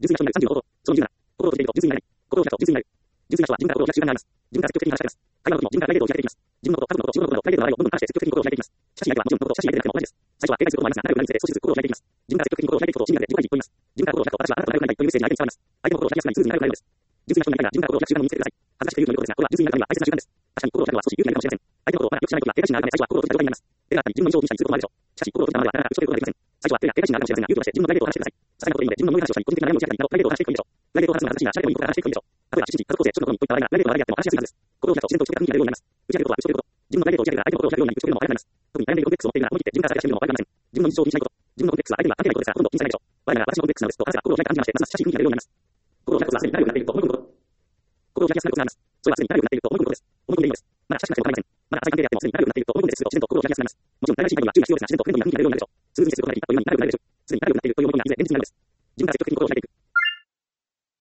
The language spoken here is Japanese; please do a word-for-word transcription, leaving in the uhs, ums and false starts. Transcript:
純粋な人になるさんじゅうの心と、そのにじゅうなな、心を閉じていると純粋になれない。心を開くと純粋になる。純粋な人は自分から心を開く習慣があります。自分から積極的に話し合います。会話の時も自分からプライベートを開いていきます。自分のこと、家族のこと、仕事のこと、プライベートの話題をどんどん話して積極的に心を開いていきます。しかし相手はもちろんこのことを写真相手でなくても同じです。最初は警戒することもありますが、仲良くなるにつれて少しずつ心を開いていきます。自分から積極的に心を開いていくことを心理学で自己回避と言います。自分から心を開くと私はあなたと仲良くなりたいというメッセージに相手に伝わります。相手も心を開きやすくなりスムーズに仲良くなるのです。純粋な人になりたいが自分から心を開く習慣を身につけてください。恥ずかしくて言うということですが、これは純粋になるためには大切な習慣です。確かに心を開くのは少し勇気がいるかもしれません。相手のことをまだよく知らない時は警戒心があるため最初は心を閉じた状態になります。手があったり自分の印象を気にしたりすることもあるでしょう。しかし心を閉じたままではなかなか打ち解けることができません。最初は手や警戒心があるかもしれませんが、勇気を出して自分のプライベートを話してください。些細なことでいいので自分の思い話をしたり、個人的な悩みを打ち明けたりなど、プライベートを話していくといいでしょう。プライベートを話すのが恥ずかしいなら、しゃべりもいいことから話していくといいでしょう。例えば、父、家族構成、職のことにといった場合なら、プライベートの話題であっても話しやすいはずです。心を開くと自然と打ち解けた雰囲気が出るようになります。打ち明けることは打ち解けること。自分のプライベートを打ち明けたら相手の心を開くようになり、打ち解けるのも早くなります。特に悩んでいるコンプレックスを持っているなら、思い切って自分からさらけ出してみるのも悪くありません。自分の日常を気にしないこと。自分のコンプレックスは相手には関係ないことですが、ほとんど気にしないでしょう。我なら私のコンプレックスなのですと話せば心を開いた感じがして、ますます親しい雰囲気が出るようになります。心を開くことはすでに仲良くなっていると思い込むこと。心を開きやすくなることがあります。それはすでに仲良くなっていると思い込むことです。思い込んでいいのです。まだ親しくなくても構いません。まだ浅い関係であってもすでに仲良くなっていると思い込んでいると自然と心を開きやすくなります。もちろん大学心配には注意が必要ですが、自然とフレンドリーな雰囲気が出るようになるでしょう。スムーズに接することができ、